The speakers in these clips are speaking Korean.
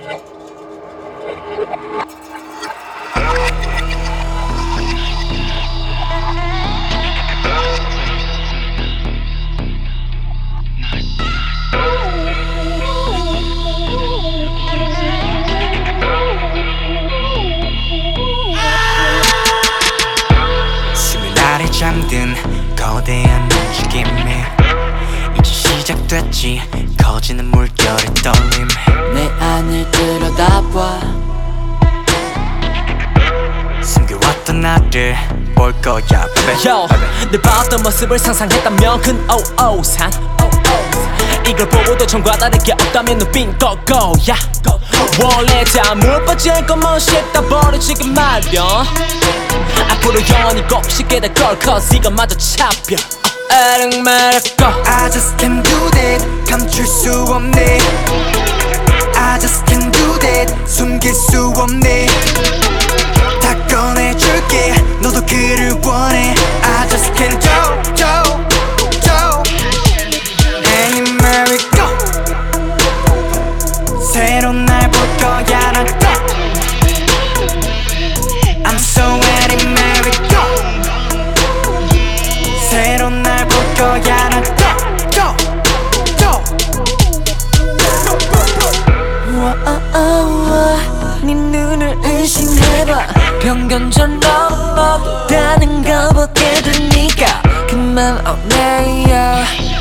잠든 거대한 움직임이 이제 시작됐지. 커지는 물결의 떨림. 내 안을 들여다봐. 숨겨왔던 나를 볼 거야 baby. Yo, 늘 봤던 모습을 상상했다면 큰 오오산. 이걸 보고도 전과 다를 게 없다면 넌 빈 거고야. 원래 다 물 빠진 것만 씻다 버려지긴 마련. 앞으로 영원히 꼭 쉽게 될걸 cause 이것마저 차별. 아랑말았고 I just can't do that. 감출 수 없네. I just can't do that. 숨길 수 없네. 다 꺼내줄게. 너도 그를 원해. I just can't do. Anywhere we go. 새로운 날 볼 거야 난 또. I'm so anywhere we go. 새로운 날 볼 거야 난 또. 네 눈을 의심해봐. 편견전 넘어다는 걸 보게 되니까 그만 오네요.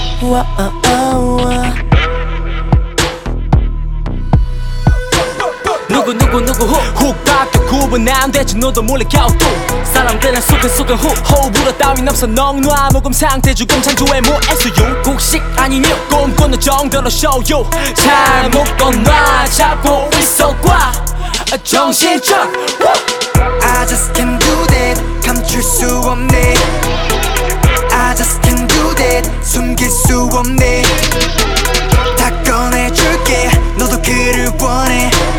누구 훅 바뀌어 구분 안 되지. 너도 몰래 갸우뚱 사람들은 수근수근 후 호흡으로 따윈 없어. 넉놓아 모금 상태 죽음 창조의 무애수용 곡식 아니며 꿈꾸는 정도로 show you. 잘 묶어놔 잡고 있어봐 정신적. I just can't do that. 감출 수 없네. I just can't do that. 숨길 수 없네. 다 꺼내줄게. 너도 그를 원해.